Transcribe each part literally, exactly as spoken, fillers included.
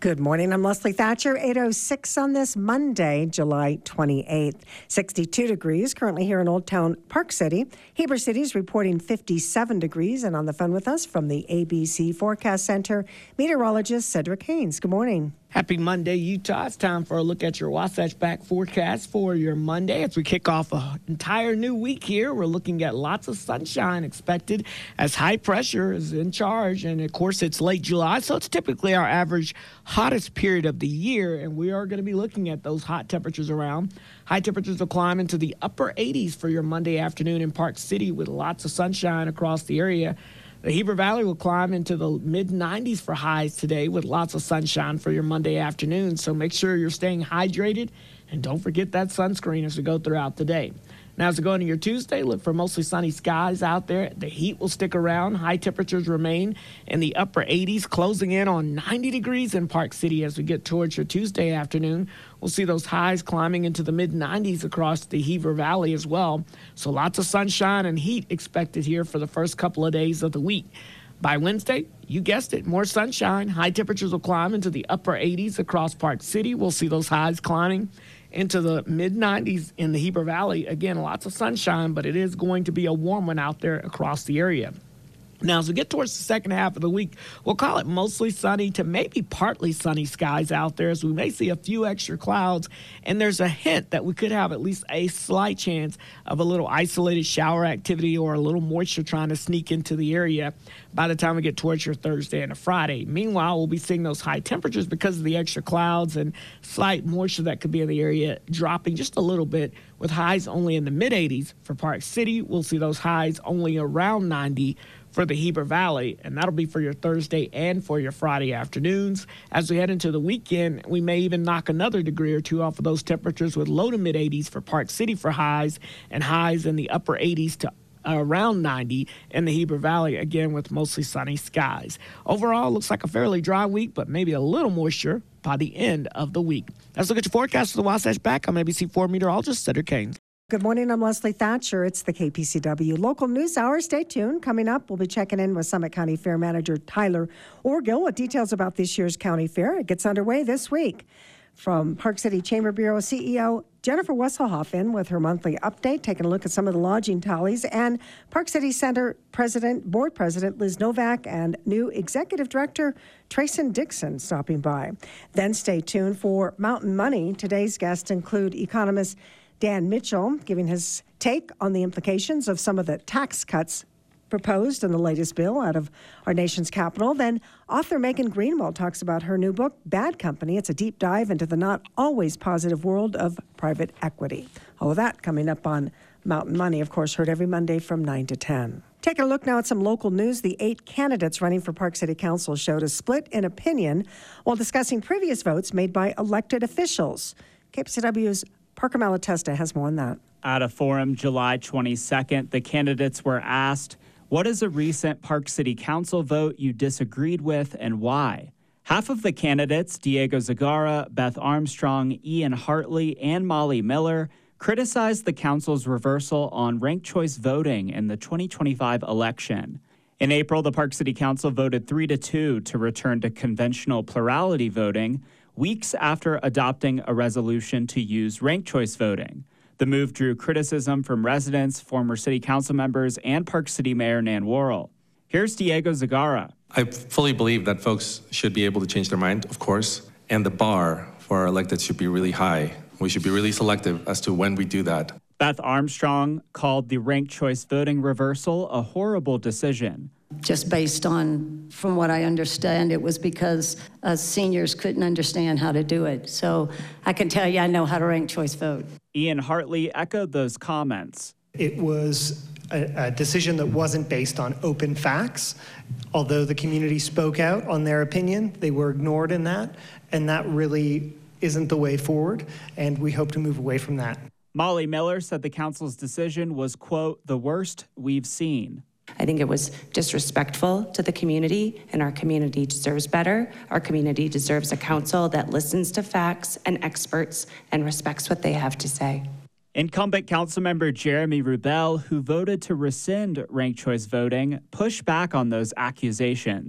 Good morning. I'm Leslie Thatcher. eight oh six on this Monday, July twenty-eighth. sixty-two degrees currently here in Old Town Park City. Heber City is reporting fifty-seven degrees. And on the phone with us from the A B C Forecast Center, meteorologist Cedric Haynes. Good morning. Happy Monday, Utah. It's time for a look at your Wasatch back forecast for your Monday. As we kick off an entire new week here, we're looking at lots of sunshine expected as high pressure is in charge. And, of course, it's late July, so it's typically our average hottest period of the year. And we are going to be looking at those hot temperatures around. High temperatures will climb into the upper eighties for your Monday afternoon in Park City with lots of sunshine across the area. The Heber Valley will climb into the mid nineties for highs today with lots of sunshine for your Monday afternoon. So make sure you're staying hydrated and don't forget that sunscreen as we go throughout the day. Now, as we go into your Tuesday, look for mostly sunny skies out there. The heat will stick around. High temperatures remain in the upper eighties, closing in on ninety degrees in Park City as we get towards your Tuesday afternoon. We'll see those highs climbing into the mid nineties across the Heber Valley as well. So lots of sunshine and heat expected here for the first couple of days of the week. By Wednesday, you guessed it, more sunshine. High temperatures will climb into the upper eighties across Park City. We'll see those highs climbing into the mid nineties in the Heber Valley. Again, lots of sunshine, but it is going to be a warm one out there across the area. Now, as we get towards the second half of the week, we'll call it mostly sunny to maybe partly sunny skies out there, as we may see a few extra clouds, and there's a hint that we could have at least a slight chance of a little isolated shower activity or a little moisture trying to sneak into the area by the time we get towards your Thursday and a Friday. Meanwhile, we'll be seeing those high temperatures because of the extra clouds and slight moisture that could be in the area dropping just a little bit, with highs only in the mid eighties for Park City. We'll see those highs only around ninety for the Heber Valley, and that'll be for your Thursday and for your Friday afternoons. As we head into the weekend, we may even knock another degree or two off of those temperatures with low to mid eighties for Park City for highs and highs in the upper eighties to around ninety in the Heber Valley, again with mostly sunny skies. Overall, looks like a fairly dry week, but maybe a little moisture by the end of the week. Let's look at your forecast for the Wasatch back. I'm A B C four meteorologist Cedric Haynes. Good morning. I'm Leslie Thatcher. It's the K P C W Local News Hour. Stay tuned. Coming up, we'll be checking in with Summit County Fair Manager Tyler Orgill with details about this year's county fair. It gets underway this week. From Park City Chamber Bureau C E O Jennifer Wesselhoff in with her monthly update, taking a look at some of the lodging tallies, and Park City Center President, Board President Liz Novak and new Executive Director Trayson Dixon stopping by. Then stay tuned for Mountain Money. Today's guests include economist Dan Mitchell, giving his take on the implications of some of the tax cuts proposed in the latest bill out of our nation's capital. Then author Megan Greenwald talks about her new book, Bad Company. It's a deep dive into the not always positive world of private equity. All of that coming up on Mountain Money, of course, heard every Monday from nine to ten. Taking a look now at some local news. The eight candidates running for Park City Council showed a split in opinion while discussing previous votes made by elected officials. K P C W's Parker Malatesta has more on that. At a forum July twenty-second, the candidates were asked, what is a recent Park City Council vote you disagreed with and why? Half of the candidates, Diego Zagara, Beth Armstrong, Ian Hartley, and Molly Miller, criticized the council's reversal on ranked choice voting in the twenty twenty-five election. In April, the Park City Council voted three to two to return to conventional plurality voting, weeks after adopting a resolution to use ranked choice voting. The move drew criticism from residents, former city council members, and Park City Mayor Nan Worrell. Here's Diego Zagara. I fully believe that folks should be able to change their mind, of course, and the bar for our elected should be really high. We should be really selective as to when we do that. Beth Armstrong called the ranked choice voting reversal a horrible decision. Just based on, from what I understand, it was because uh, seniors couldn't understand how to do it. So I can tell you I know how to rank choice vote. Ian Hartley echoed those comments. It was a, a decision that wasn't based on open facts. Although the community spoke out on their opinion, they were ignored in that, and that really isn't the way forward, and we hope to move away from that. Molly Miller said the council's decision was, quote, the worst we've seen. I think it was disrespectful to the community, and our community deserves better. Our community deserves a council that listens to facts and experts and respects what they have to say. Incumbent Councilmember Jeremy Rubel, who voted to rescind ranked choice voting, pushed back on those accusations.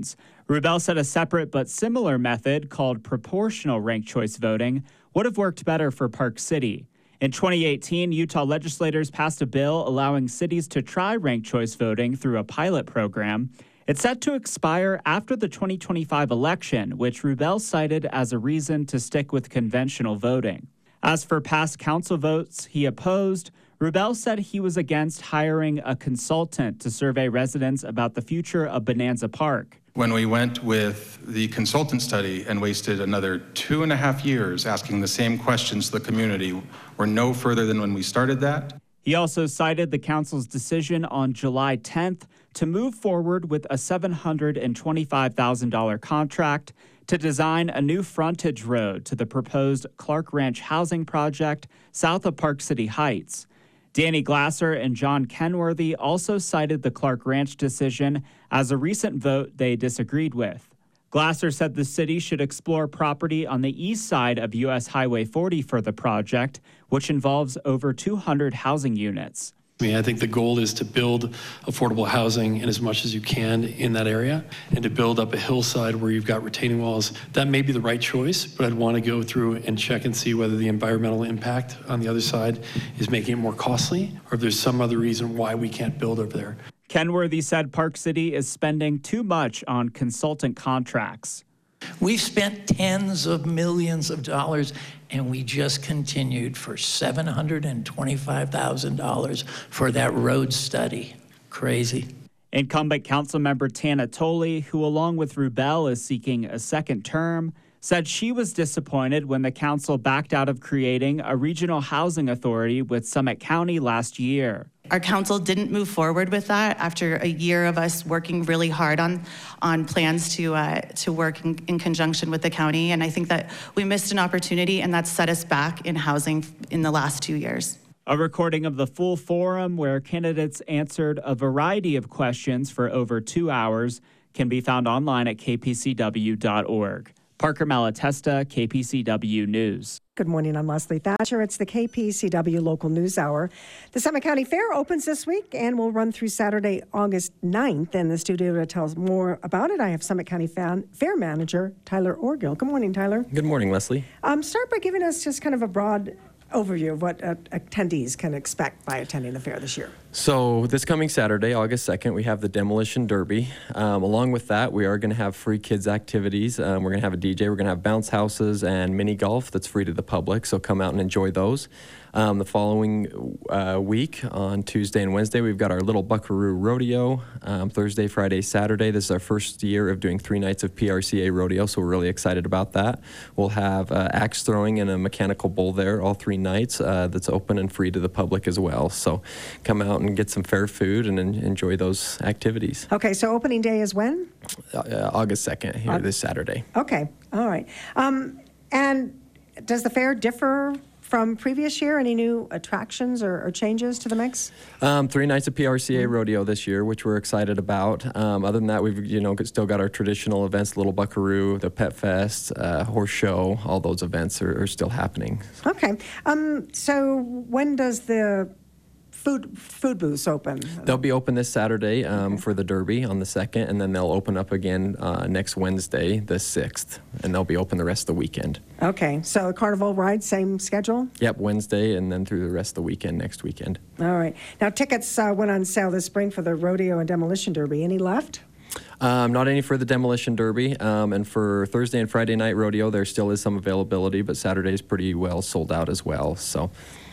Rubel said a separate but similar method called proportional ranked choice voting would have worked better for Park City. In twenty eighteen, Utah legislators passed a bill allowing cities to try ranked choice voting through a pilot program. It's set to expire after the twenty twenty-five election, which Rubel cited as a reason to stick with conventional voting. As for past council votes he opposed, Rubel said he was against hiring a consultant to survey residents about the future of Bonanza Park. When we went with the consultant study and wasted another two and a half years asking the same questions to the community, we're no further than when we started that. He also cited the council's decision on July tenth to move forward with a seven hundred twenty-five thousand dollars contract to design a new frontage road to the proposed Clark Ranch housing project south of Park City Heights. Danny Glasser and John Kenworthy also cited the Clark Ranch decision as a recent vote they disagreed with. Glasser said the city should explore property on the east side of U S Highway forty for the project, which involves over two hundred housing units. I mean, I think the goal is to build affordable housing in as much as you can in that area and to build up a hillside where you've got retaining walls. That may be the right choice, but I'd want to go through and check and see whether the environmental impact on the other side is making it more costly or if there's some other reason why we can't build over there. Kenworthy said Park City is spending too much on consultant contracts. We've spent tens of millions of dollars, and we just continued for seven hundred twenty-five thousand dollars for that road study. Crazy. Incumbent Councilmember Tana Tolley, who along with Rubel is seeking a second term, said she was disappointed when the council backed out of creating a regional housing authority with Summit County last year. Our council didn't move forward with that after a year of us working really hard on on plans to uh, to work in, in conjunction with the county, and I think that we missed an opportunity, and that's set us back in housing in the last two years. A recording of the full forum, where candidates answered a variety of questions for over two hours, can be found online at k p c w dot org. Parker Malatesta, K P C W News. Good morning, I'm Leslie Thatcher. It's the K P C W Local News Hour. The Summit County Fair opens this week and will run through Saturday, August ninth. In the studio to tell us more about it, I have Summit County Fair Manager Tyler Orgill. Good morning, Tyler. Good morning, Leslie. Um, start by giving us just kind of a broad overview of what uh, attendees can expect by attending the fair this year. So this coming Saturday, August second, we have the Demolition Derby. Um, along with that, we are going to have free kids activities. Um, we're going to have a D J. We're going to have bounce houses and mini golf that's free to the public, so come out and enjoy those. Um, the following uh, week, on Tuesday and Wednesday, we've got our Little Buckaroo Rodeo. Um, Thursday, Friday, Saturday. This is our first year of doing three nights of P R C A rodeo, so we're really excited about that. We'll have uh, axe throwing and a mechanical bull there all three nights. Uh, that's open and free to the public as well. So come out and get some fair food and en- enjoy those activities. Okay, so opening day is when? Uh, August second, here uh, this Saturday. Okay, all right. Um, and does the fair differ from previous year? Any new attractions or, or changes to the mix? Um, three nights of P R C A rodeo this year, which we're excited about. Um, other than that, we've you know still got our traditional events, Little Buckaroo, the Pet Fest, uh, Horse Show. All those events are, are still happening. Okay. Um, so when does the Food food booths open? They'll be open this Saturday um, okay. for the Derby on the second, and then they'll open up again uh, next Wednesday, the sixth, and they'll be open the rest of the weekend. Okay, so Carnival ride, same schedule? Yep, Wednesday, and then through the rest of the weekend next weekend. All right. Now, tickets uh, went on sale this spring for the Rodeo and Demolition Derby. Any left? Um, not any for the Demolition Derby, um, and for Thursday and Friday night rodeo, there still is some availability, but Saturday's pretty well sold out as well, so...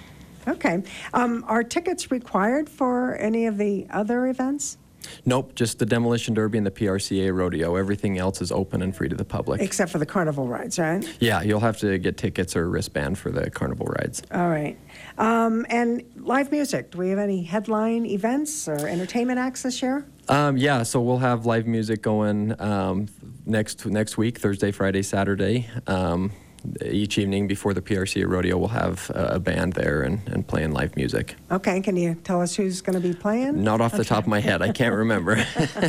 Okay. Um, are tickets required for any of the other events? Nope, just the Demolition Derby and the P R C A rodeo. Everything else is open and free to the public. Except for the carnival rides, right? Yeah, you'll have to get tickets or a wristband for the carnival rides. All right. Um, and live music. Do we have any headline events or entertainment acts this year? Um, yeah, so we'll have live music going um, next next week, Thursday, Friday, Saturday. Um, each evening before the P R C A rodeo, we'll have a band there and, and playing live music. Okay, can you tell us who's going to be playing? Not off the okay. top of my head, I can't remember.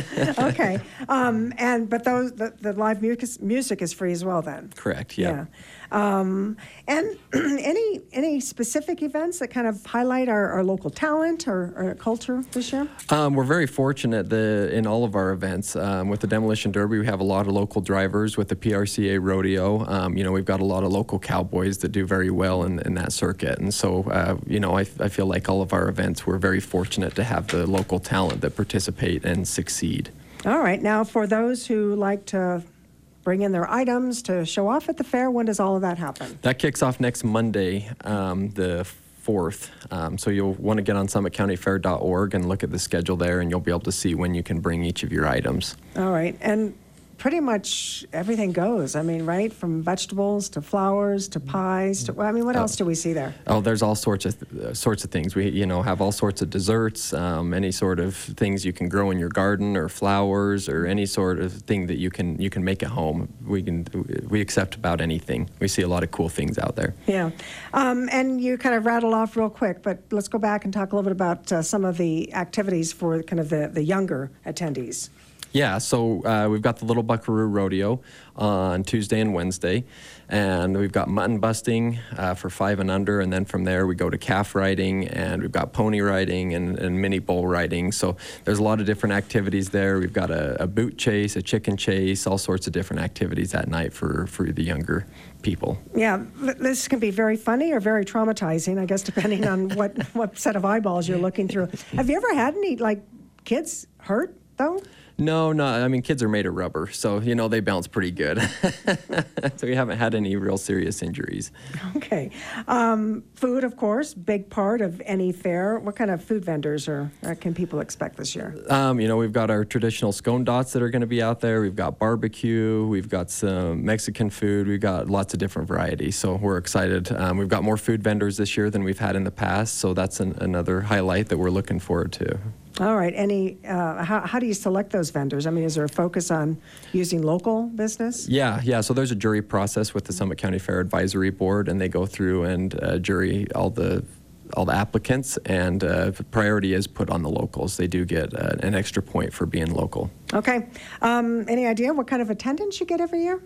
Okay, um, and but those the, the live music music is free as well then. Correct. Yeah. Yeah. Um, and any any specific events that kind of highlight our, our local talent or, or culture this year? Um, we're very fortunate the, in all of our events. Um, with the Demolition Derby, we have a lot of local drivers. With the P R C A Rodeo, um, you know, we've got a lot of local cowboys that do very well in, in that circuit. And so, uh, you know, I, I feel like all of our events, we're very fortunate to have the local talent that participate and succeed. All right. Now, for those who like to bring in their items to show off at the fair, when does all of that happen? That kicks off next Monday, um, the fourth. Um, so you'll want to get on summit county fair dot org and look at the schedule there, and you'll be able to see when you can bring each of your items. All right. And pretty much everything goes. I mean, right? From vegetables to flowers to pies to, well, I mean, what Oh. else do we see there? Oh, there's all sorts of th- uh, sorts of things. We, you know, have all sorts of desserts, um, any sort of things you can grow in your garden, or flowers, or any sort of thing that you can you can make at home. We can we accept about anything. We see a lot of cool things out there. Yeah. Um, and you kind of rattle off real quick, but let's go back and talk a little bit about uh, some of the activities for kind of the, the younger attendees. Yeah, so uh, we've got the Little Buckaroo Rodeo on Tuesday and Wednesday, and we've got mutton busting uh, for five and under, and then from there we go to calf riding, and we've got pony riding and, and mini bull riding. So there's a lot of different activities there. We've got a, a boot chase, a chicken chase, all sorts of different activities at night for, for the younger people. Yeah, th- this can be very funny or very traumatizing, I guess, depending on what, what set of eyeballs you're looking through. Have you ever had any, like, kids hurt, though? No, no. I mean, kids are made of rubber, so, you know, they bounce pretty good. So we haven't had any real serious injuries. Okay. Um, food, of course, big part of any fair. What kind of food vendors are, uh, can people expect this year? Um, you know, we've got our traditional scone dots that are going to be out there. We've got barbecue. We've got some Mexican food. We've got lots of different varieties, so we're excited. Um, we've got more food vendors this year than we've had in the past, so that's an, another highlight that we're looking forward to. All right. Any? Uh, how, how do you select those vendors? I mean, is there a focus on using local business? Yeah, yeah. So there's a jury process with the Summit County Fair Advisory Board, and they go through and uh, jury all the all the applicants, and uh, priority is put on the locals. They do get uh, an extra point for being local. Okay. Um, any idea what kind of attendance you get every year?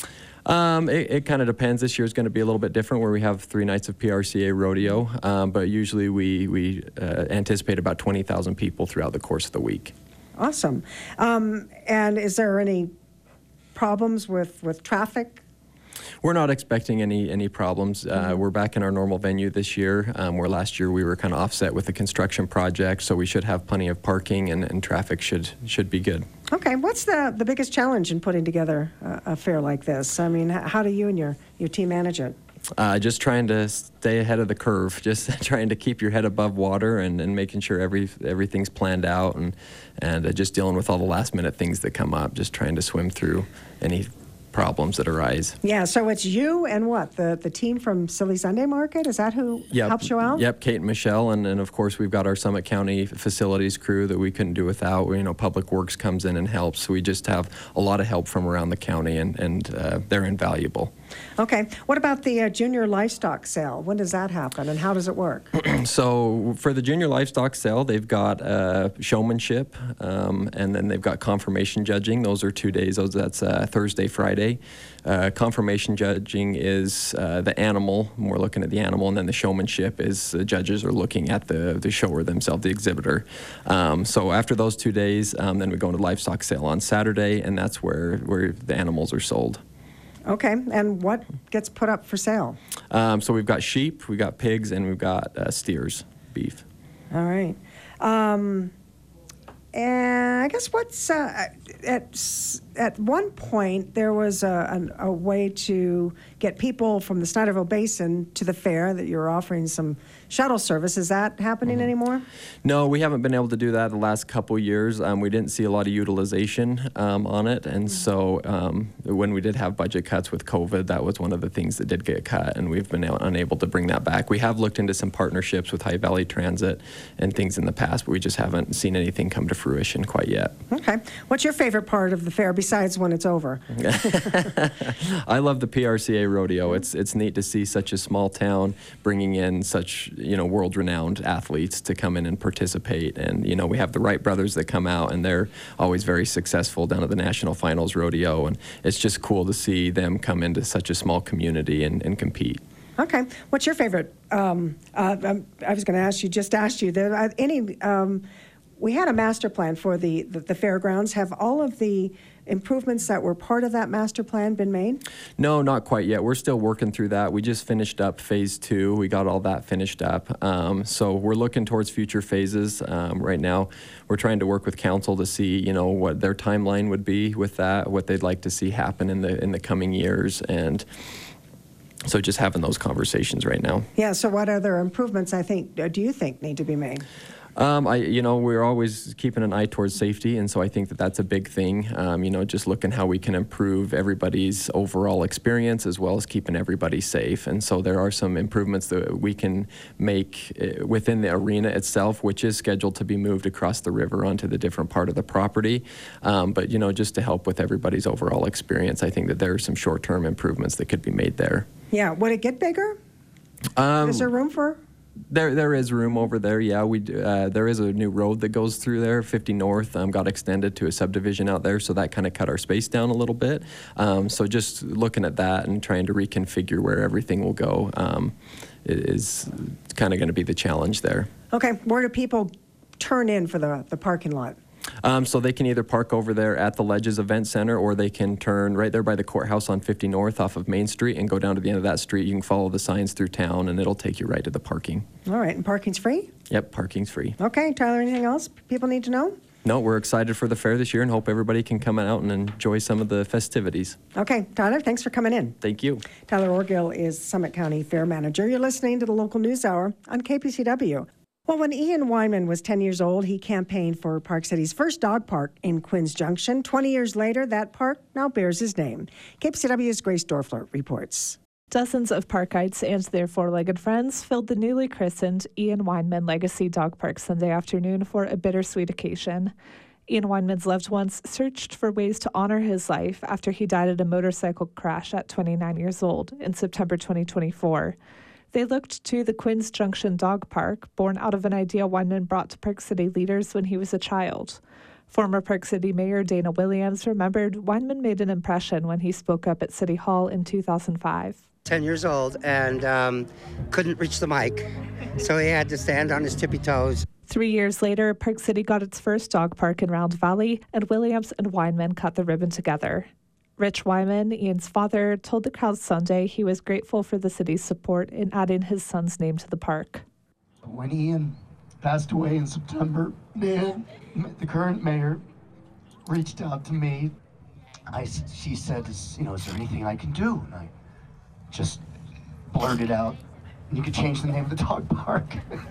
Um, it it kind of depends. This year is going to be a little bit different, where we have three nights of P R C A rodeo, um, but usually we, we uh, anticipate about twenty thousand people throughout the course of the week. Awesome. Um, and is there any problems with, with traffic? We're not expecting any any problems. Uh, Mm-hmm. We're back in our normal venue this year, um, where last year we were kind of offset with the construction project, so we should have plenty of parking, and, and traffic should should be good. Okay. What's the, the biggest challenge in putting together a, a fair like this? I mean, h- how do you and your, your team manage it? Uh, just trying to stay ahead of the curve, just trying to keep your head above water, and, and making sure every everything's planned out, and, and uh, just dealing with all the last minute things that come up, just trying to swim through any problems that arise. Yeah, so it's you and what? The the team from Silly Sunday Market? Is that who Yep. helps you out? Yep, Kate and Michelle, and, and of course we've got our Summit County facilities crew that we couldn't do without. You know, Public Works comes in and helps. So we just have a lot of help from around the county, and, and uh, they're invaluable. Okay. What about the uh, junior livestock sale? When does that happen, and how does it work? So for the junior livestock sale, they've got uh, showmanship, um, and then they've got confirmation judging. Those are two days. Those that's uh, Thursday, Friday. Uh, confirmation judging is uh, the animal. We're looking at the animal, and then the showmanship is the judges are looking at the the shower themselves, the exhibitor. Um, so after those two days, um, then we go into livestock sale on Saturday, and that's where where the animals are sold. Okay. And what gets put up for sale? Um, so we've got sheep, we've got pigs, and we've got uh, steers, beef. All right. Um, and I guess what's uh, at s- at one point there was a, an, a way to get people from the Snyderville Basin to the fair, that you're offering some shuttle service. Is that happening anymore? No, we haven't been able to do that the last couple years. Um, we didn't see a lot of utilization um, on it, and so um, when we did have budget cuts with COVID, that was one of the things that did get cut, and we've been a- unable to bring that back. We have looked into some partnerships with High Valley Transit and things in the past, but we just haven't seen anything come to fruition quite yet. Okay. What's your favorite part of the fair besides besides when it's over. I love the P R C A rodeo. It's it's neat to see such a small town bringing in such, you know, world-renowned athletes to come in and participate. And, you know, we have the Wright brothers that come out, and they're always very successful down at the National Finals Rodeo. And it's just cool to see them come into such a small community and, and compete. Okay. What's your favorite? Um, uh, um, I was going to ask you, just asked you, there, uh, any, um, we had a master plan for the, the, the fairgrounds. Have all of the improvements that were part of that master plan been made? No, not quite yet. We're still working through that. We just finished up phase two. We got all that finished up. Um, so we're looking towards future phases. Um, right now, we're trying to work with council to see, you know, what their timeline would be with that, what they'd like to see happen in the in the coming years, and so just having those conversations right now. Yeah, so what other improvements, I think, uh, do you think need to be made? Um, I, you know, we're always keeping an eye towards safety, and so I think that that's a big thing. Um, you know, just looking how we can improve everybody's overall experience as well as keeping everybody safe. And so there are some improvements that we can make uh, within the arena itself, which is scheduled to be moved across the river onto the different part of the property. Um, but, you know, just to help with everybody's overall experience, I think that there are some short-term improvements that could be made there. Yeah, would it get bigger? Um, Is there room for? There, there is room over there. Yeah, we do, uh, there is a new road that goes through there. fifty North um, got extended to a subdivision out there, so that kind of cut our space down a little bit. Um, so just looking at that and trying to reconfigure where everything will go um, is kind of going to be the challenge there. Okay, where do people turn in for the the parking lot? Um, so they can either park over there at the Ledges Event Center, or they can turn right there by the courthouse on fifty North off of Main Street and go down to the end of that street. You can follow the signs through town, and it'll take you right to the parking. All right, and parking's free? Yep, parking's free. Okay, Tyler, anything else people need to know? No, we're excited for the fair this year and hope everybody can come out and enjoy some of the festivities. Okay, Tyler, thanks for coming in. Thank you. Tyler Orgill is Summit County Fair Manager. You're listening to the Local News Hour on K P C W. Well, when Ian Weinman was ten years old, he campaigned for Park City's first dog park in Quinns Junction. twenty years later, that park now bears his name. K P C W's Grace Dorfler reports. Dozens of parkites and their four-legged friends filled the newly christened Ian Weinman Legacy Dog Park Sunday afternoon for a bittersweet occasion. Ian Weinman's loved ones searched for ways to honor his life after he died at a motorcycle crash at twenty-nine years old in September twenty twenty-four. They looked to the Quinns Junction Dog Park, born out of an idea Weinman brought to Park City leaders when he was a child. Former Park City Mayor Dana Williams remembered Weinman made an impression when he spoke up at City Hall in two thousand five. ten years old and um, couldn't reach the mic, so he had to stand on his tippy toes. Three years later, Park City got its first dog park in Round Valley, and Williams and Weinman cut the ribbon together. Rich Weinman, Ian's father, told the crowd Sunday he was grateful for the city's support in adding his son's name to the park. When Ian passed away in September, the, the current mayor reached out to me. I, she said, you know, is there anything I can do? And I just blurted out, you could change the name of the dog park.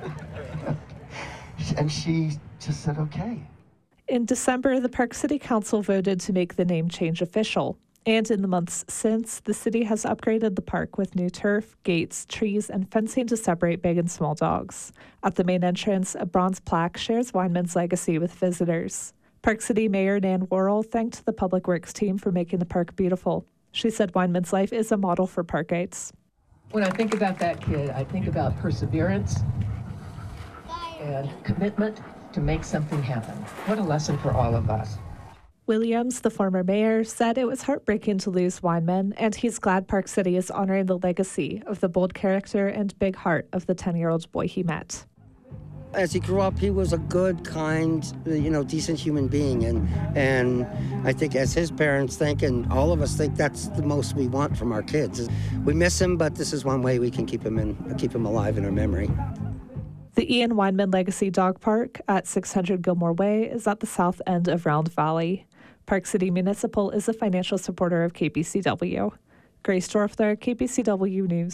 And she just said, okay. In December, the Park City Council voted to make the name change official. And in the months since, the city has upgraded the park with new turf, gates, trees, and fencing to separate big and small dogs. At the main entrance, a bronze plaque shares Weinman's legacy with visitors. Park City Mayor Nan Worrell thanked the Public Works team for making the park beautiful. She said Weinman's life is a model for parkites. When I think about that kid, I think about perseverance and commitment to make something happen. What a lesson for all of us. Williams, the former mayor, said it was heartbreaking to lose Weinman, and he's glad Park City is honoring the legacy of the bold character and big heart of the ten-year-old boy he met. As he grew up, he was a good, kind, you know, decent human being, and and I think as his parents think, and all of us think, that's the most we want from our kids. We miss him, but this is one way we can keep him in, keep him alive in our memory. The Ian Weinman Legacy Dog Park at six hundred Gilmore Way is at the south end of Round Valley. Park City Municipal is a financial supporter of K P C W. Grace Dorfler, K P C W News.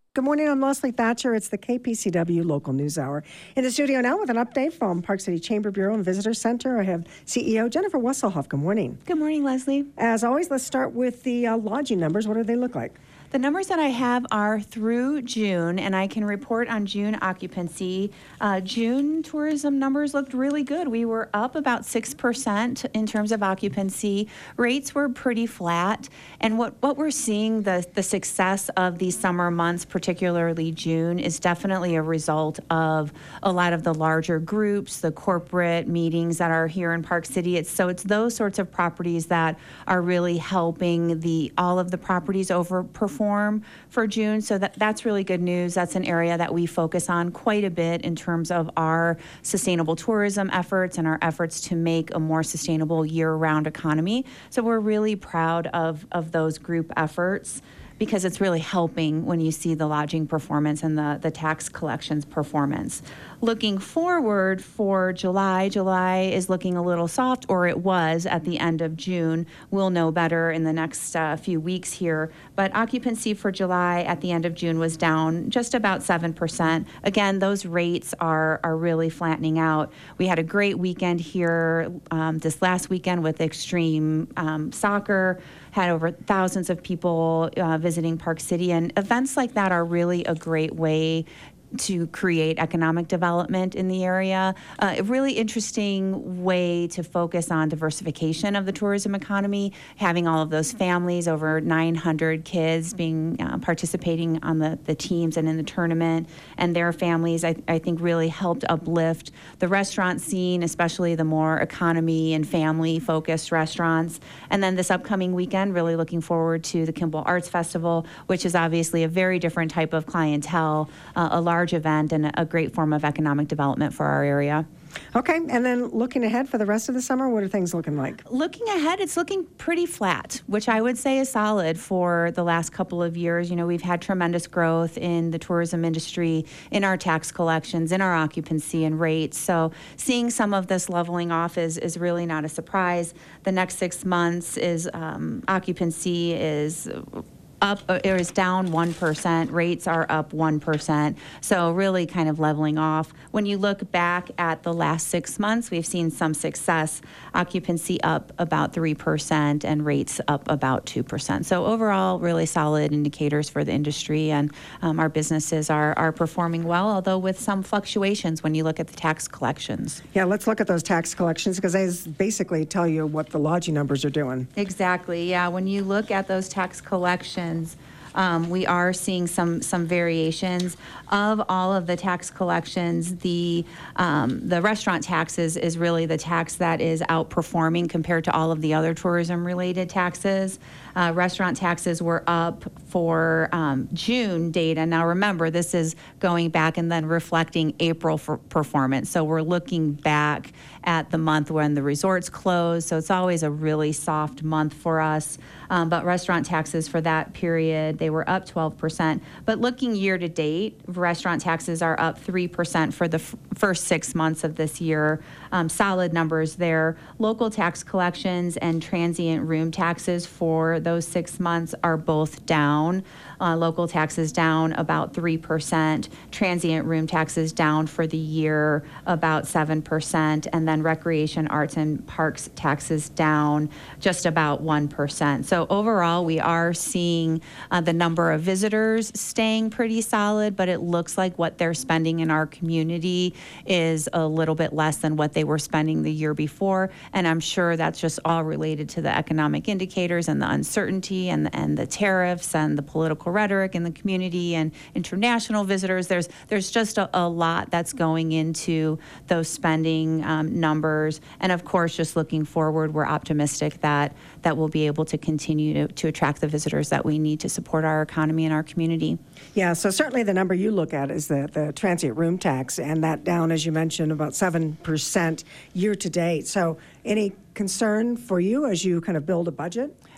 Good morning, I'm Leslie Thatcher. It's the K P C W Local News Hour. In the studio now with an update from Park City Chamber Bureau and Visitor Center, I have C E O Jennifer Wesselhoff. Good morning. Good morning, Leslie. As always, let's start with the uh, lodging numbers. What do they look like? The numbers that I have are through June, and I can report on June occupancy. Uh, June tourism numbers looked really good. We were up about six percent in terms of occupancy. Rates were pretty flat. And what, what we're seeing, the, the success of these summer months, particularly June, is definitely a result of a lot of the larger groups, the corporate meetings that are here in Park City. It's, so it's those sorts of properties that are really helping the all of the properties overperform for June. So that, that's really good news. That's an area that we focus on quite a bit in terms of our sustainable tourism efforts and our efforts to make a more sustainable year-round economy. So we're really proud of, of those group efforts, because it's really helping when you see the lodging performance and the, the tax collections performance. Looking forward for July, July is looking a little soft, or it was at the end of June. We'll know better in the next uh, few weeks here. But occupancy for July at the end of June was down just about seven percent. Again, those rates are, are really flattening out. We had a great weekend here um, this last weekend with extreme um, soccer. Had over thousands of people uh, visiting Park City, and events like that are really a great way to create economic development in the area. Uh, a really interesting way to focus on diversification of the tourism economy, having all of those families, over nine hundred kids being uh, participating on the, the teams and in the tournament, and their families, I, I think really helped uplift the restaurant scene, especially the more economy and family focused restaurants. And then this upcoming weekend, really looking forward to the Kimball Arts Festival, which is obviously a very different type of clientele, uh, a large event and a great form of economic development for our area. Okay, and then looking ahead for the rest of the summer, what are things looking like? Looking ahead, it's looking pretty flat, which I would say is solid for the last couple of years. You know, we've had tremendous growth in the tourism industry, in our tax collections, in our occupancy and rates. So seeing some of this leveling off is, is really not a surprise. The next six months is um, occupancy is up, or is down one percent. Rates are up one percent. So really kind of leveling off. When you look back at the last six months, we've seen some success. Occupancy up about three percent and rates up about two percent. So overall, really solid indicators for the industry, and um, our businesses are, are performing well, although with some fluctuations when you look at the tax collections. Yeah, let's look at those tax collections, because they basically tell you what the lodging numbers are doing. Exactly, yeah. When you look at those tax collections, Um, we are seeing some some variations of all of the tax collections. The um, the restaurant taxes is really the tax that is outperforming compared to all of the other tourism related taxes. Uh, restaurant taxes were up for um, June data. Now remember, this is going back and then reflecting April for performance. So we're looking back at the month when the resorts closed. So it's always a really soft month for us. Um, but restaurant taxes for that period, they were up twelve percent. But looking year to date, restaurant taxes are up three percent for the f- first six months of this year. Um, solid numbers there. Local tax collections and transient room taxes for those six months are both down. Uh, local taxes down about three percent. Transient room taxes down for the year about seven percent. And then recreation, arts, and parks taxes down just about one percent. So overall, we are seeing uh, the number of visitors staying pretty solid, but it looks like what they're spending in our community is a little bit less than what they were spending the year before. And I'm sure that's just all related to the economic indicators and the uncertainty and, and the tariffs and the political rhetoric in the community and international visitors. There's there's just a, a lot that's going into those spending um, numbers. And of course, just looking forward, we're optimistic that that we'll be able to continue to, to attract the visitors that we need to support our economy and our community. Yeah, so certainly the number you look at is the, the transient room tax, and that down, as you mentioned, about seven percent year to date. So any concern for you as you kind of build a budget?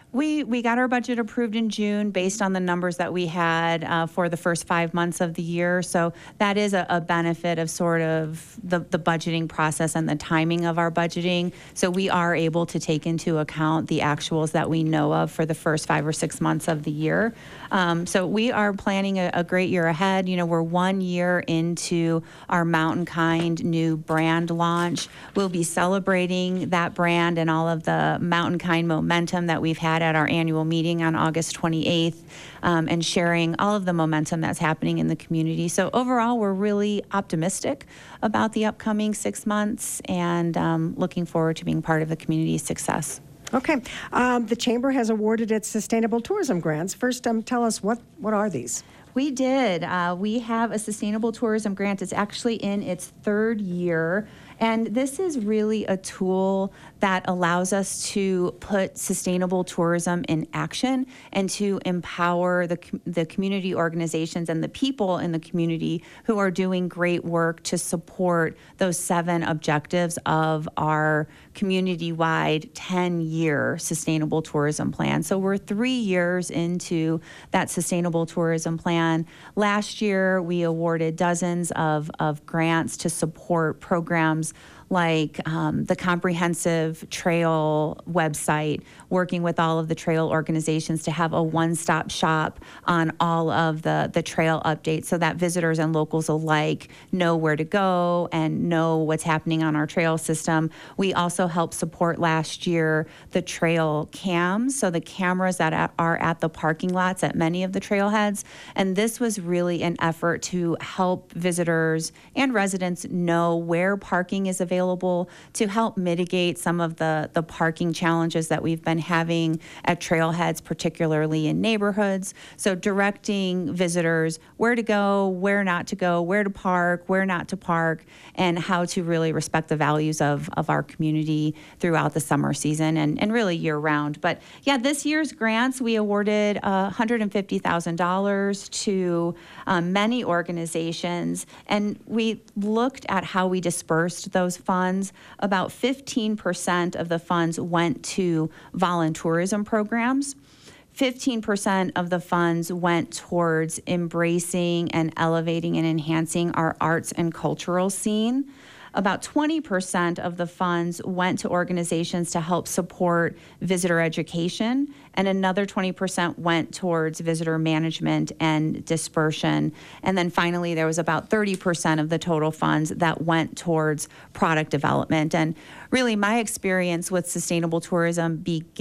We we got our budget approved in June based on the numbers that we had uh, for the first five months of the year. So that is a, a benefit of sort of the, the budgeting process and the timing of our budgeting. So we are able to take into account the actuals that we know of for the first five or six months of the year. Um, so we are planning a, a great year ahead. You know, we're one year into our Mountain Kind new brand launch. We'll be celebrating that brand and all of the Mountain Kind momentum that we've had at our annual meeting on August twenty-eighth, um, and sharing all of the momentum that's happening in the community. So overall, we're really optimistic about the upcoming six months and um, looking forward to being part of the community's success. Okay. Um, the Chamber has awarded its Sustainable Tourism Grants. First, um, tell us, what, what are these? We did. Uh, we have a Sustainable Tourism Grant. It's actually in its third year. And this is really a tool that allows us to put sustainable tourism in action and to empower the, the community organizations and the people in the community who are doing great work to support those seven objectives of our community-wide ten-year sustainable tourism plan. So we're three years into that sustainable tourism plan. Last year, we awarded dozens of, of grants to support programs like um, the comprehensive trail website, working with all of the trail organizations to have a one-stop shop on all of the, the trail updates so that visitors and locals alike know where to go and know what's happening on our trail system. We also helped support last year the trail cams, so the cameras that are at the parking lots at many of the trailheads. And this was really an effort to help visitors and residents know where parking is available to help mitigate some of the, the parking challenges that we've been having at trailheads, particularly in neighborhoods. So directing visitors where to go, where not to go, where to park, where not to park, and how to really respect the values of, of our community throughout the summer season and, and really year round. But yeah, this year's grants, we awarded uh, one hundred fifty thousand dollars to um, many organizations, and we looked at how we dispersed those funds. About fifteen percent of the funds went to volunteerism programs. fifteen percent of the funds went towards embracing and elevating and enhancing our arts and cultural scene. About twenty percent of the funds went to organizations to help support visitor education, and another twenty percent went towards visitor management and dispersion. And then finally, there was about thirty percent of the total funds that went towards product development. And really, my experience with sustainable tourism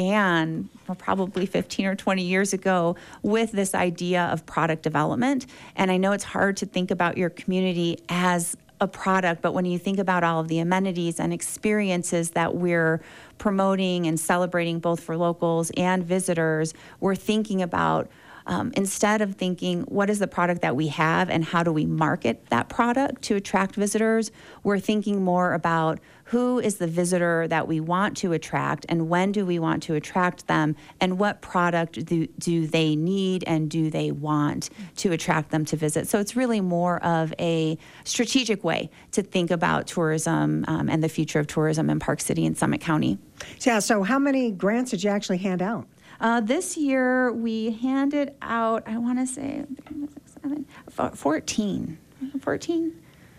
began probably fifteen or twenty years ago with this idea of product development. And I know it's hard to think about your community as a product, but when you think about all of the amenities and experiences that we're promoting and celebrating both for locals and visitors, we're thinking about Um, instead of thinking, what is the product that we have and how do we market that product to attract visitors, we're thinking more about who is the visitor that we want to attract and when do we want to attract them and what product do, do they need and do they want to attract them to visit. So it's really more of a strategic way to think about tourism um, and the future of tourism in Park City and Summit County. Yeah, so how many grants did you actually hand out? Uh, this year, we handed out, I want to say, seven, fourteen. fourteen?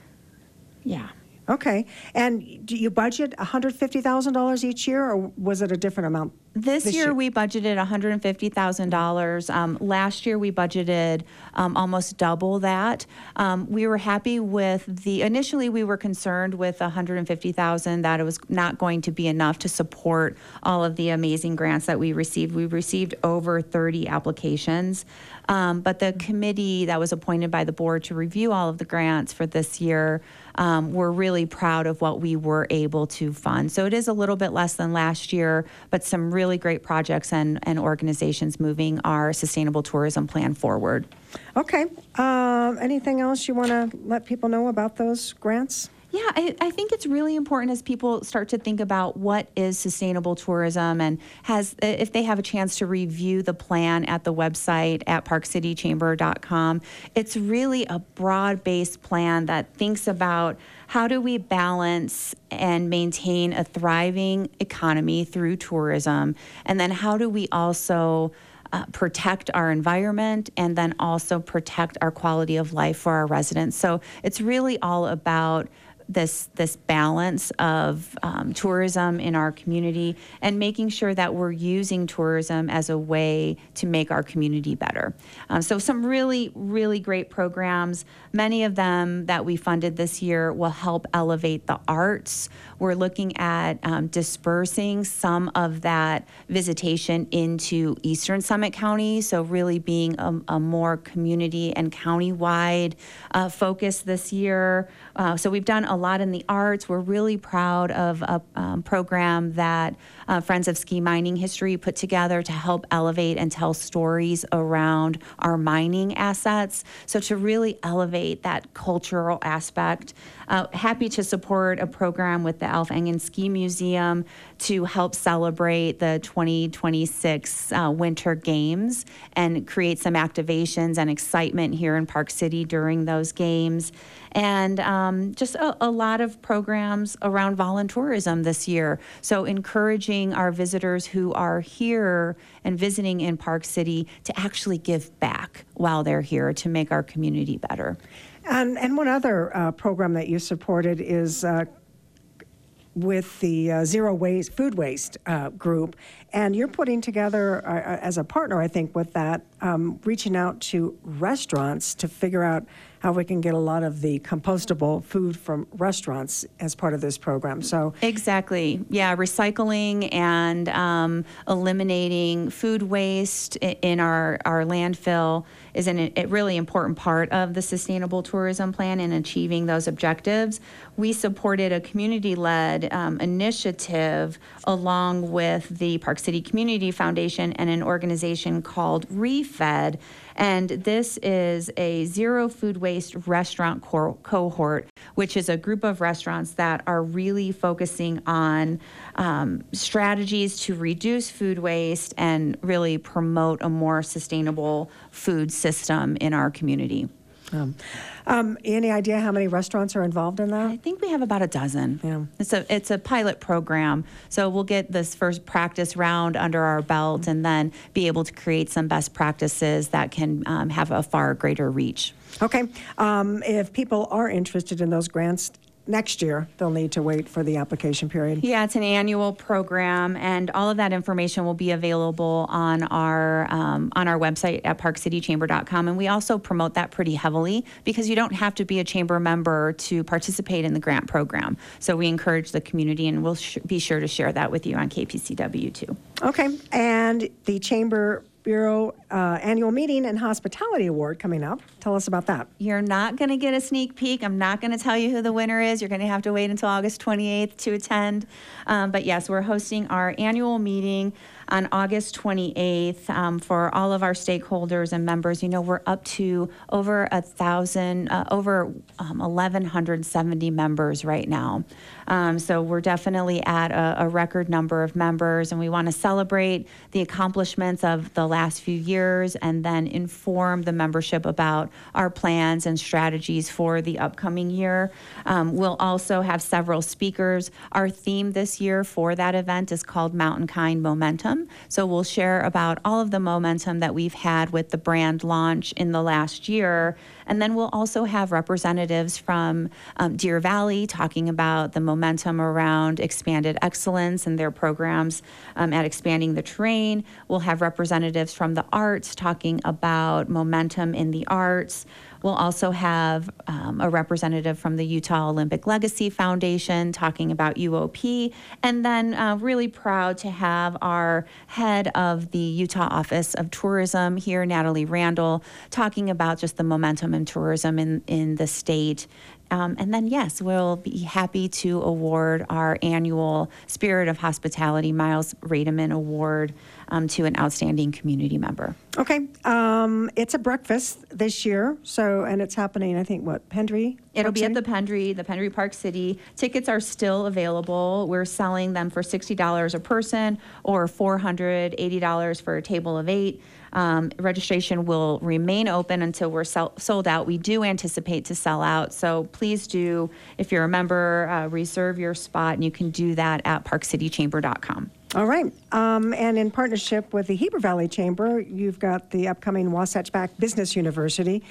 Yeah. Okay. And do you budget one hundred fifty thousand dollars each year, or was it a different amount? This, this year, year we budgeted one hundred fifty thousand dollars. Um, last year, we budgeted um, almost double that. Um, we were happy with the, initially we were concerned with one hundred fifty thousand dollars that it was not going to be enough to support all of the amazing grants that we received. We received over thirty applications. Um, but the committee that was appointed by the board to review all of the grants for this year, um, we're really proud of what we were able to fund. So it is a little bit less than last year, but some really great projects and, and organizations moving our sustainable tourism plan forward. Okay. Um, anything else you want to let people know about those grants? Yeah, I, I think it's really important as people start to think about what is sustainable tourism, and has if they have a chance to review the plan at the website at park city chamber dot com. It's really a broad-based plan that thinks about how do we balance and maintain a thriving economy through tourism, and then how do we also Uh, protect our environment and then also protect our quality of life for our residents. So it's really all about this this balance of um, tourism in our community and making sure that we're using tourism as a way to make our community better. Um, so some really, really great programs. Many of them that we funded this year will help elevate the arts. We're looking at um, dispersing some of that visitation into Eastern Summit County, so really being a, a more community and county-wide uh, focus this year. Uh, so we've done a lot in the arts. We're really proud of a um, program that uh, Friends of Ski Mining History put together to help elevate and tell stories around our mining assets. So to really elevate that cultural aspect. Uh, happy to support a program with the Alf Engen Ski Museum to help celebrate the twenty twenty-six uh, Winter Games and create some activations and excitement here in Park City during those games. And um, just a, a lot of programs around voluntourism this year. So encouraging our visitors who are here and visiting in Park City to actually give back while they're here to make our community better. And, and one other uh, program that you supported is uh, with the uh, Zero Waste Food Waste uh, group, and you're putting together uh, as a partner, I think, with that, um, reaching out to restaurants to figure out how we can get a lot of the compostable food from restaurants as part of this program. So exactly, yeah, recycling and um, eliminating food waste in our our landfill is an, a really important part of the Sustainable Tourism Plan in achieving those objectives. We supported a community-led um, initiative along with the Park City Community Foundation and an organization called ReFed. And this is a zero food waste restaurant co- cohort, which is a group of restaurants that are really focusing on um, strategies to reduce food waste and really promote a more sustainable food system in our community. Um, um, any idea how many restaurants are involved in that? I think we have about a dozen. Yeah. It's a it's a pilot program, so we'll get this first practice round under our belt, and then be able to create some best practices that can um, have a far greater reach. Okay. Um, if people are interested in those grants next year, they'll need to wait for the application period. Yeah, it's an annual program, and all of that information will be available on our um, on our website at park city chamber dot com. And we also promote that pretty heavily because you don't have to be a chamber member to participate in the grant program. So we encourage the community, and we'll sh- be sure to share that with you on K P C W too. Okay, and the Chamber Bureau uh, Annual Meeting and Hospitality Award coming up. Tell us about that. You're not going to get a sneak peek. I'm not going to tell you who the winner is. You're going to have to wait until August twenty-eighth to attend. Um, but yes, we're hosting our annual meeting on August twenty-eighth um, for all of our stakeholders and members. You know, we're up to over a thousand, uh, over um, eleven seventy members right now. Um, so we're definitely at a, a record number of members, and we want to celebrate the accomplishments of the last few years and then inform the membership about our plans and strategies for the upcoming year. Um, we'll also have several speakers. Our theme this year for that event is called Mountain Kind Momentum. So we'll share about all of the momentum that we've had with the brand launch in the last year. And then we'll also have representatives from um, Deer Valley talking about the momentum around expanded excellence and their programs um, at Expanding the Terrain. We'll have representatives from the arts talking about momentum in the arts. We'll also have um, a representative from the Utah Olympic Legacy Foundation talking about U O P, and then uh, really proud to have our head of the Utah Office of Tourism here, Natalie Randall, talking about just the momentum in tourism in, in the state Um, and then, yes, we'll be happy to award our annual Spirit of Hospitality Miles Rademan Award um, to an outstanding community member. Okay. Um, it's a breakfast this year, so, and it's happening, I think, what, Pendry? It'll Park be City? at the Pendry, the Pendry Park City. Tickets are still available. We're selling them for sixty dollars a person or four hundred eighty dollars for a table of eight. Um, registration will remain open until we're sell- sold out. We do anticipate to sell out, so please do, if you're a member, uh, reserve your spot, and you can do that at park city chamber dot com. All right. Um, and in partnership with the Heber Valley Chamber, you've got the upcoming Wasatch Back Business University.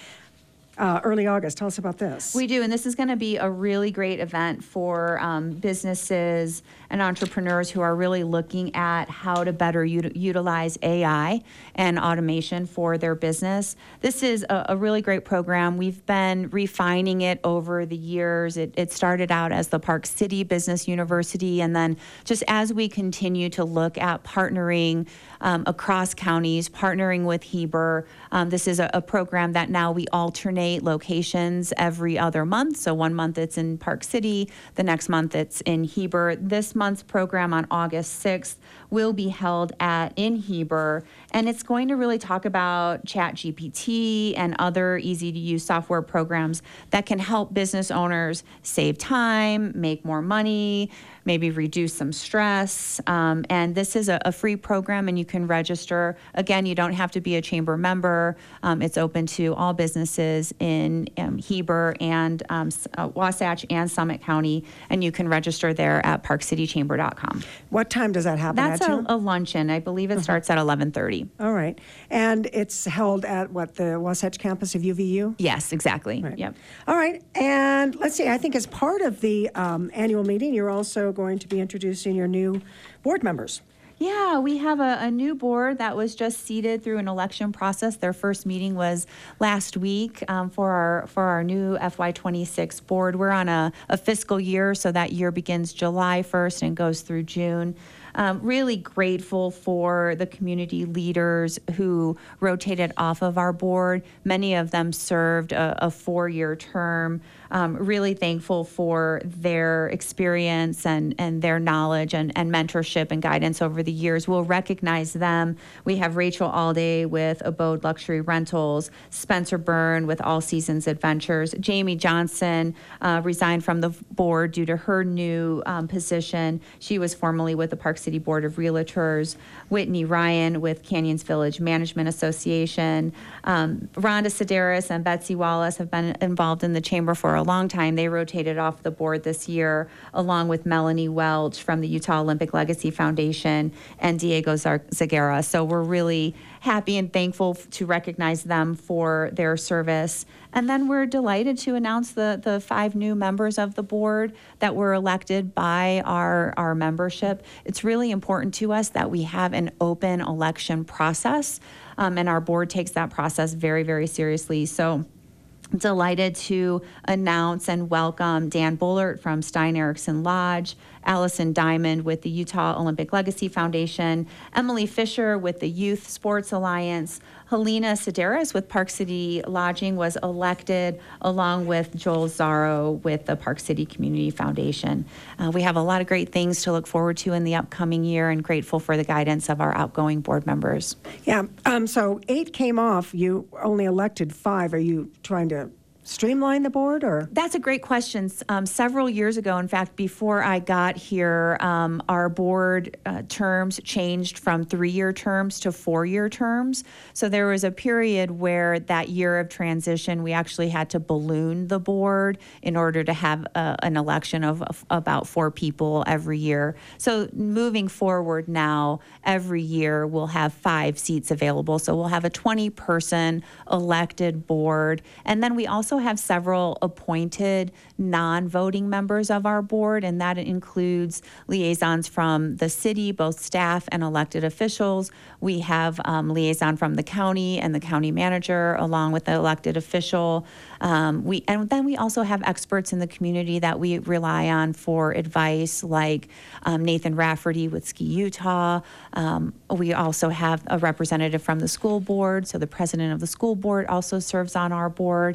Uh, early August. Tell us about this. We do, and this is going to be a really great event for um, businesses and entrepreneurs who are really looking at how to better ut- utilize A I and automation for their business. This is a, a really great program. We've been refining it over the years. It, it started out as the Park City Business University, and then just as we continue to look at partnering um, across counties, partnering with Heber, um, this is a, a program that now we alternate locations every other month. So one month it's in Park City, the next month it's in Heber. This month's program on August sixth will be held at in Heber, and it's going to really talk about ChatGPT and other easy-to-use software programs that can help business owners save time, make more money, maybe reduce some stress. Um, and this is a, a free program, and you can register. Again, you don't have to be a chamber member. Um, it's open to all businesses in um, Heber and um, uh, Wasatch and Summit County, and you can register there at park city chamber dot com. What time does that happen That's at? a, a luncheon. I believe it uh-huh. starts at eleven thirty. All right. And it's held at, what, the Wasatch campus of U V U? Yes, exactly. Right. Yep. All right. And let's see, I think as part of the um, annual meeting, you're also going to be introducing your new board members. Yeah, we have a, a new board that was just seated through an election process. Their first meeting was last week um, for our for our new F Y twenty-six board. We're on a, a fiscal year, so that year begins July first and goes through June. Um, really grateful for the community leaders who rotated off of our board. Many of them served a, a four-year term. Um, really thankful for their experience and, and their knowledge and, and mentorship and guidance over the years. We'll recognize them. We have Rachel Alday with Abode Luxury Rentals, Spencer Byrne with All Seasons Adventures, Jamie Johnson uh, resigned from the board due to her new um, position. She was formerly with the Park City Board of Realtors, Whitney Ryan with Canyons Village Management Association. Um, Rhonda Sedaris and Betsy Wallace have been involved in the chamber for a long time. They rotated off the board this year, along with Melanie Welch from the Utah Olympic Legacy Foundation and Diego Zagara. So we're really happy and thankful to recognize them for their service. And then we're delighted to announce the, the five new members of the board that were elected by our, our membership. It's really important to us that we have an open election process, um, and our board takes that process very, very seriously. So delighted to announce and welcome Dan Bullard from Stein Erikson Lodge, Allison Diamond with the Utah Olympic Legacy Foundation, Emily Fisher with the Youth Sports Alliance, Helena Sedaris with Park City Lodging was elected, along with Joel Zaro with the Park City Community Foundation. Uh, we have a lot of great things to look forward to in the upcoming year, and grateful for the guidance of our outgoing board members. Yeah, um, so eight came off. You only elected five. Are you trying to streamline the board, or? That's a great question. Um, several years ago, in fact, before I got here, um, our board uh, terms changed from three-year terms to four-year terms. So there was a period where that year of transition, we actually had to balloon the board in order to have a, an election of, of about four people every year. So moving forward now, every year we'll have five seats available. So we'll have a twenty-person elected board, and then we also have several appointed non-voting members of our board, and that includes liaisons from the city, both staff and elected officials. We have um, liaison from the county and the county manager, along with the elected official. Um, we and then we also have experts in the community that we rely on for advice, like um, Nathan Rafferty with Ski Utah. Um, we also have a representative from the school board, so the president of the school board also serves on our board. And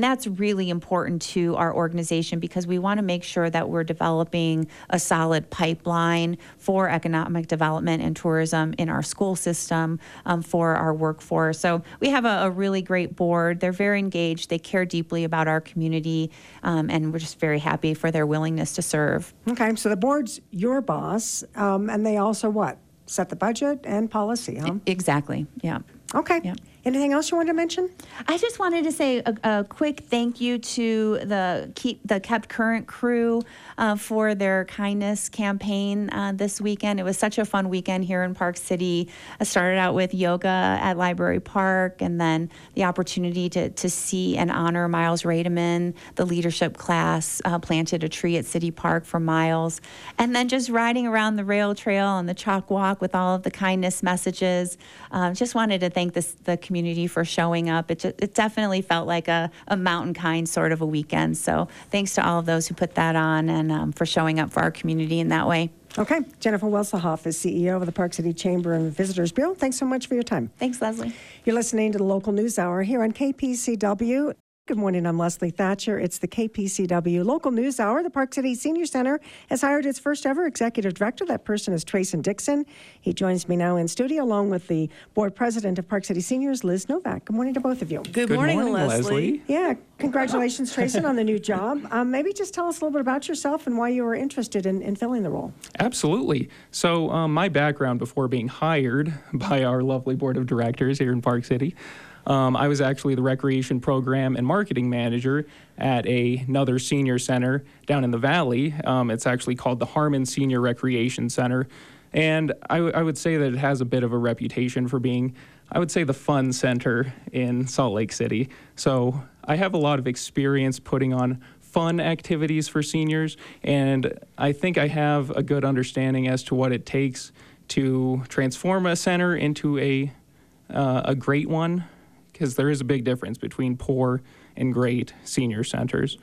And that's really important to our organization because we want to make sure that we're developing a solid pipeline for economic development and tourism in our school system um, for our workforce. So we have a, a really great board. They're very engaged. They care deeply about our community, um, and we're just very happy for their willingness to serve. Okay, so the board's your boss, um, and they also what? Set the budget and policy, huh? Exactly, yeah. Okay. Yeah. Anything else you wanted to mention? I just wanted to say a, a quick thank you to the keep the Kept Current crew uh, for their kindness campaign uh, this weekend. It was such a fun weekend here in Park City. I started out with yoga at Library Park, and then the opportunity to to see and honor Miles Rademan. The leadership class uh, planted a tree at City Park for Miles, and then just riding around the rail trail and the chalk walk with all of the kindness messages. Uh, just wanted to thank this, the community for showing up. It, just, it definitely felt like a, a mountain kind sort of a weekend. So thanks to all of those who put that on and um, for showing up for our community in that way. Okay. Jennifer Welsselhoff is C E O of the Park City Chamber and Visitors Bureau. Thanks so much for your time. Thanks, Leslie. You're listening to the Local News Hour here on K P C W. Good morning, I'm Leslie Thatcher. It's the K P C W Local News Hour. The Park City Senior Center has hired its first ever executive director. That person is Trayson Dixon. He joins me now in studio along with the board president of Park City Seniors, Liz Novak. Good morning to both of you. Good, Good morning, morning, Leslie. Yeah, congratulations, Trayson, on the new job. Um, maybe just tell us a little bit about yourself and why you were interested in, in filling the role. Absolutely. So um, my background before being hired by our lovely board of directors here in Park City, Um, I was actually the recreation program and marketing manager at a, another senior center down in the valley. Um, it's actually called the Harmon Senior Recreation Center. And I, w- I would say that it has a bit of a reputation for being, I would say, the fun center in Salt Lake City. So I have a lot of experience putting on fun activities for seniors, and I think I have a good understanding as to what it takes to transform a center into a, uh, a great one. Because there is a big difference between poor and great senior centers.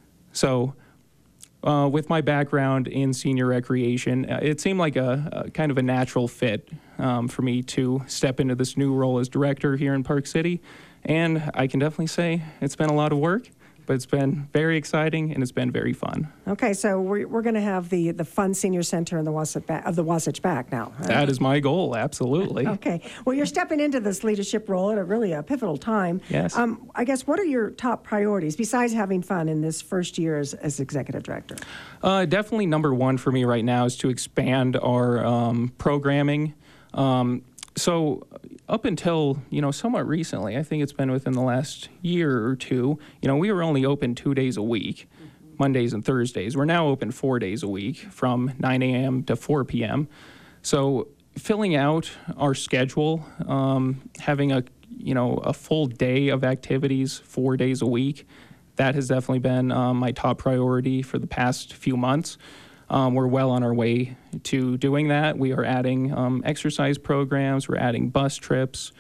So uh, with my background in senior recreation, uh, it seemed like a, a kind of a natural fit um, for me to step into this new role as director here in Park City. And I can definitely say it's been a lot of work, but it's been very exciting and it's been very fun. Okay, so we're, we're going to have the, the fun senior center in the Wasatch ba- of the Wasatch back now. Right? That is my goal, absolutely. Okay, well, you're stepping into this leadership role at a really a pivotal time. Yes. Um, I guess, what are your top priorities besides having fun in this first year as, as executive director? Uh, definitely number one for me right now is to expand our um, programming. Um, So up until, you know, somewhat recently, I think it's been within the last year or two, you know, we were only open two days a week, Mondays and Thursdays. We're now open four days a week from nine a.m. to four p.m. So filling out our schedule, um, having a, you know, a full day of activities four days a week, that has definitely been um, my top priority for the past few months. Um, we're well on our way to doing that. We are adding um, exercise programs. We're adding bus trips.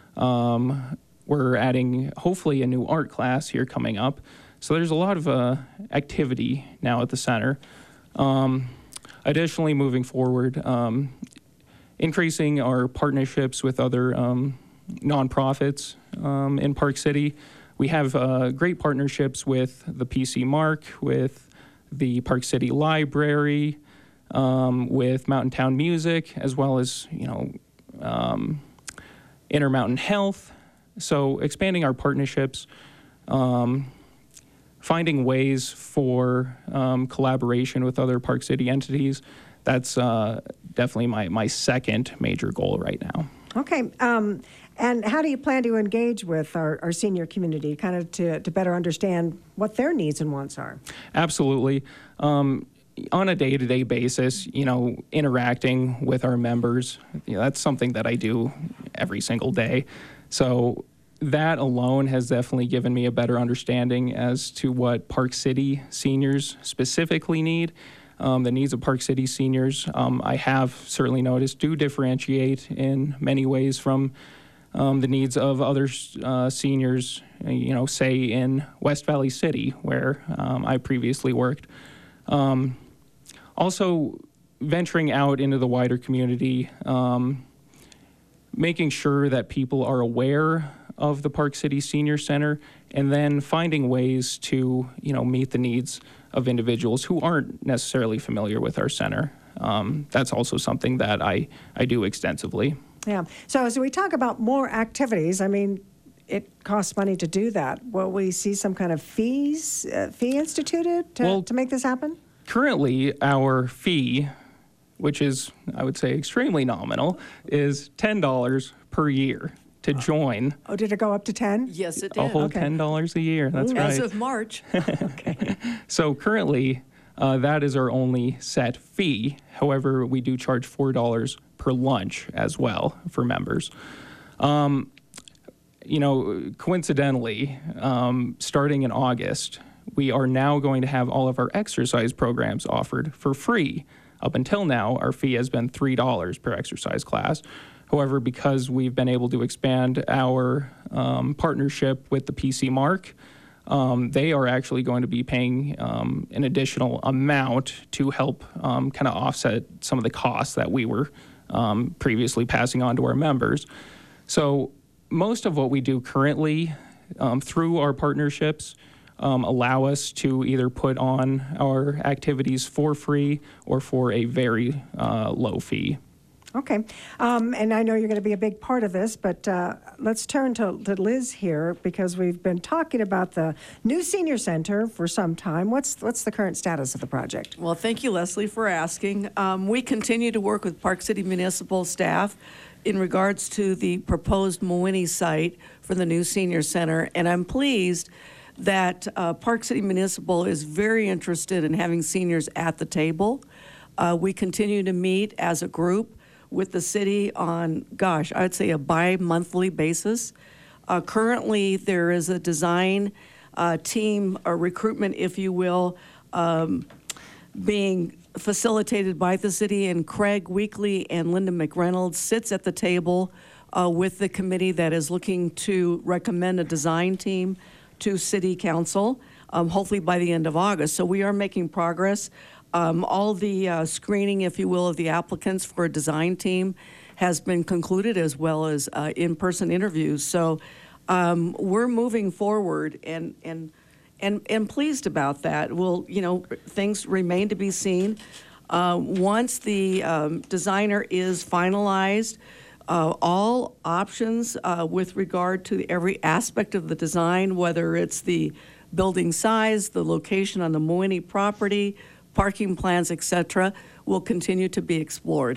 Um, we're adding, hopefully, a new art class here coming up. So there's a lot of uh, activity now at the center. Um, additionally, moving forward, um, increasing our partnerships with other um, nonprofits um, in Park City. We have uh, great partnerships with the P C Mark, with the Park City Library, um, with Mountain Town Music, as well as, you know, um, Intermountain Health. So expanding our partnerships, um, finding ways for um, collaboration with other Park City entities, that's uh, definitely my, my second major goal right now. Okay. Um, and how do you plan to engage with our, our senior community, kind of to, to better understand what their needs and wants are? Absolutely. Um, on a day-to-day basis, you know, interacting with our members, you know, that's something that I do every single day. So that alone has definitely given me a better understanding as to what Park City seniors specifically need. Um, the needs of Park City seniors, um, I have certainly noticed, do differentiate in many ways from um, the needs of other uh, seniors, you know, say in West Valley City, where um, I previously worked. Um, also, venturing out into the wider community, um, making sure that people are aware of the Park City Senior Center, and then finding ways to, you know, meet the needs of individuals who aren't necessarily familiar with our center. Um, that's also something that I, I do extensively. Yeah. So as we talk about more activities, I mean, it costs money to do that. Will we see some kind of fees, uh, fee instituted to, Well, to make this happen? Currently, our fee, which is, I would say, extremely nominal, is ten dollars per year to join. Oh, did it go up to ten? Yes, it A did. whole ten dollars a year. That's Ooh. right. As of March. So currently, uh, that is our only set fee. However, we do charge four dollars per lunch as well for members. Um, you know, coincidentally, um, starting in August, we are now going to have all of our exercise programs offered for free. Up until now, our fee has been three dollars per exercise class. However, because we've been able to expand our um, partnership with the P C Mark, um, they are actually going to be paying um, an additional amount to help um, kind of offset some of the costs that we were um, previously passing on to our members. So most of what we do currently um, through our partnerships um, allow us to either put on our activities for free or for a very uh, low fee. Okay. Um, and I know you're going to be a big part of this, but uh, let's turn to, to Liz here because we've been talking about the new senior center for some time. What's what's the current status of the project? Well, thank you, Leslie, for asking. Um, we continue to work with Park City Municipal staff in regards to the proposed Mawinnie site for the new senior center, and I'm pleased that uh, Park City Municipal is very interested in having seniors at the table. Uh, we continue to meet as a group with the city on, gosh, I would say a bi-monthly basis. Uh, currently, there is a design uh, team, a recruitment, if you will, um, being facilitated by the city, and Craig Weekly and Linda McReynolds sits at the table uh, with the committee that is looking to recommend a design team to City Council, um, hopefully by the end of August. So we are making progress. Um, all the uh, screening, if you will, of the applicants for a design team has been concluded, as well as uh, in-person interviews. So um, we're moving forward and and and and pleased about that. We'll, you know, things remain to be seen. Uh, once the um, designer is finalized, uh, all options uh, with regard to every aspect of the design, whether it's the building size, the location on the Mawinnie property, parking plans, et cetera, will continue to be explored.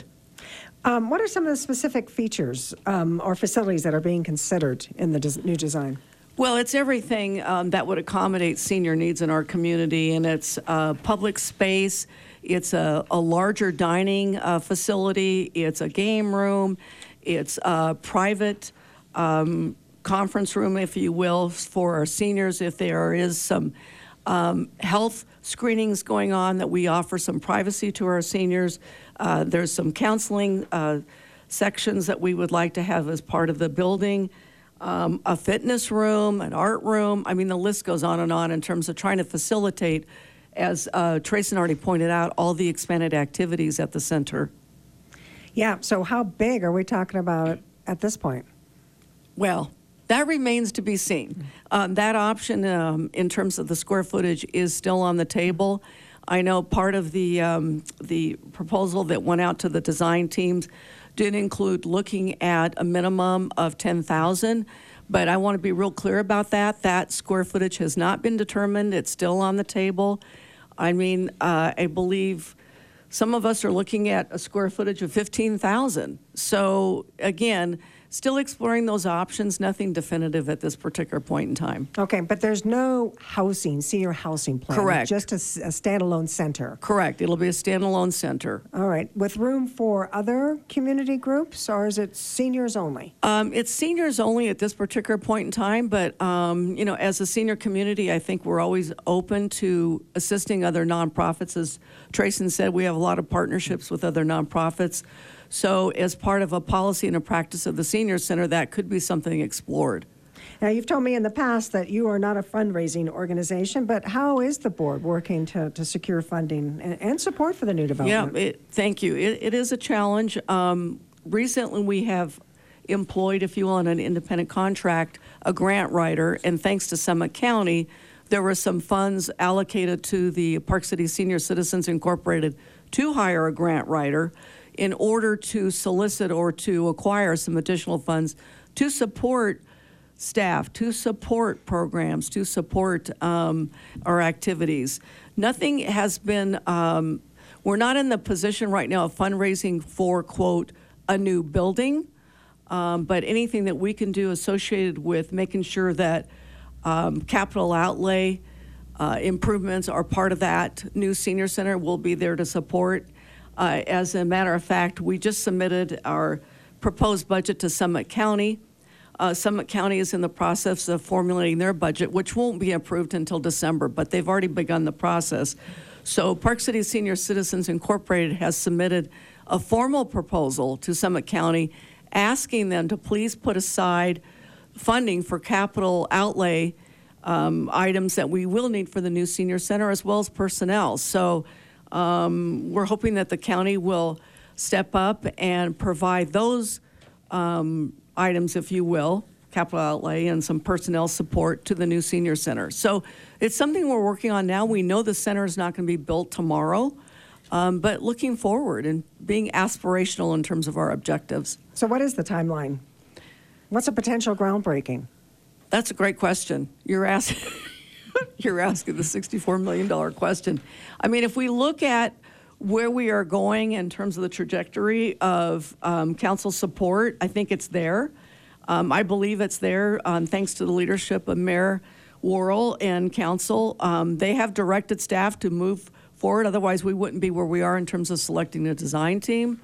Um, what are some of the specific features um, or facilities that are being considered in the des- new design? Well, it's everything um, that would accommodate senior needs in our community, and it's uh, public space, it's a, a larger dining uh, facility, it's a game room, it's a private um, conference room, if you will, for our seniors if there is some um, health screenings going on, that we offer some privacy to our seniors. Uh, there's some counseling uh, sections that we would like to have as part of the building. Um, a fitness room, an art room. I mean, the list goes on and on in terms of trying to facilitate, as uh, Tracy already pointed out, all the expanded activities at the center. Yeah, so how big are we talking about at this point? Well, that remains to be seen. Um, that option um, in terms of the square footage is still on the table. I know part of the, um, the proposal that went out to the design teams did include looking at a minimum of ten thousand, but I want to be real clear about that. That square footage has not been determined. It's still on the table. I mean, uh, I believe some of us are looking at a square footage of fifteen thousand. So again, still exploring those options, nothing definitive at this particular point in time. Okay, but there's no housing, senior housing plan. Correct. Just a, a standalone center. Correct. It'll be a standalone center. All right. With room for other community groups, or is it seniors only? Um, it's seniors only at this particular point in time, but um, you know, as a senior community, I think we're always open to assisting other nonprofits. As Tracy said, we have a lot of partnerships with other nonprofits. So as part of a policy and a practice of the Senior Center, that could be something explored. Now, you've told me in the past that you are not a fundraising organization, but how is the board working to, to secure funding and, and support for the new development? Yeah, it, thank you. It, it is a challenge. Um, recently, we have employed, if you will, on an independent contract, a grant writer. And thanks to Summit County, there were some funds allocated to the Park City Senior Citizens Incorporated to hire a grant writer in order to solicit or to acquire some additional funds to support staff, to support programs, to support um, our activities. Nothing has been, um, we're not in the position right now of fundraising for, quote, a new building, um, but anything that we can do associated with making sure that um, capital outlay uh, improvements are part of that new senior center, will be there to support. Uh, as a matter of fact, we just submitted our proposed budget to Summit County. Uh, Summit County is in the process of formulating their budget, which won't be approved until December, but they've already begun the process. So Park City Senior Citizens Incorporated has submitted a formal proposal to Summit County asking them to please put aside funding for capital outlay um, items that we will need for the new senior center, as well as personnel. So um, we're hoping that the county will step up and provide those um, items, if you will, capital outlay and some personnel support to the new senior center. So it's something we're working on now. We know the center is not going to be built tomorrow, um, but looking forward and being aspirational in terms of our objectives. So what is the timeline? What's a potential groundbreaking? That's a great question. You're asking, you're asking the sixty-four million dollars question. I mean, if we look at where we are going in terms of the trajectory of um, council support, I think it's there. Um, I believe it's there um, thanks to the leadership of Mayor Worrell and council. Um, they have directed staff to move forward. Otherwise, we wouldn't be where we are in terms of selecting a design team.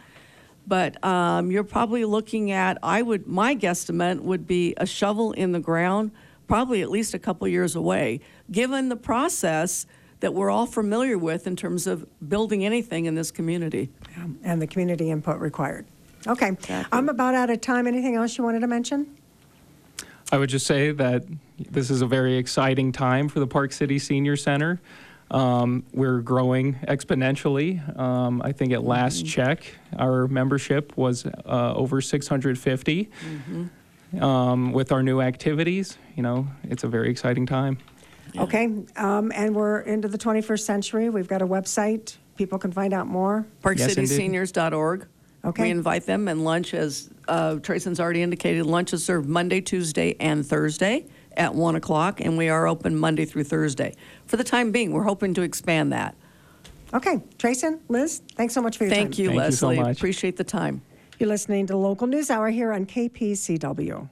But um, you're probably looking at, I would, my guesstimate would be a shovel in the ground, probably at least a couple years away, given the process that we're all familiar with in terms of building anything in this community. Yeah, and the community input required. Okay, Exactly. I'm about out of time. Anything else you wanted to mention? I would just say that this is a very exciting time for the Park City Senior Center. Um, we're growing exponentially. Um, I think at last mm-hmm. check, our membership was uh, over six hundred fifty. Mm-hmm. Um, with our new activities, you know, it's a very exciting time. Yeah. Okay, um, and we're into the twenty-first century. We've got a website. People can find out more. park city seniors dot org. Okay. We invite them, and lunch, as uh, Trayson's already indicated, lunch is served Monday, Tuesday, and Thursday at one o'clock, and we are open Monday through Thursday. For the time being, we're hoping to expand that. Okay, Trayson, Liz, thanks so much for your Thank time. you, Thank you so Leslie. much. Appreciate the time. You're listening to Local News Hour here on K P C W.